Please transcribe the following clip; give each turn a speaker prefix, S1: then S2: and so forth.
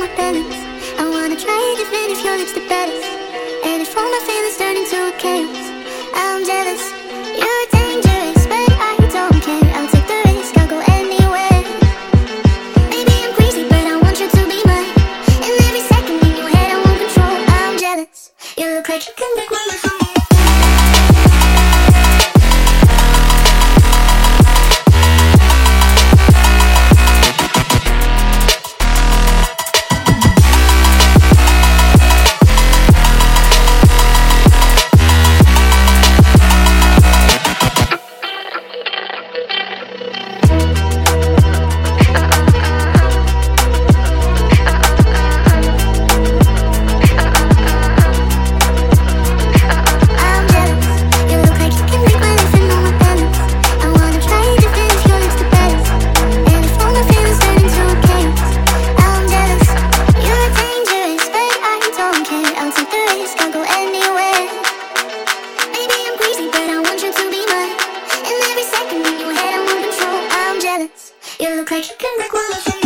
S1: my balance. I wanna try it even if your lips the baddest. And if all my feelings turn into a chaos, I'm jealous. You're dangerous, but I don't care. I'll take the risk, I'll go anywhere. Maybe I'm crazy, but I want you to be mine. And every second in your head I want control. I'm jealous. You look like you can make my heart. You look like you can make one of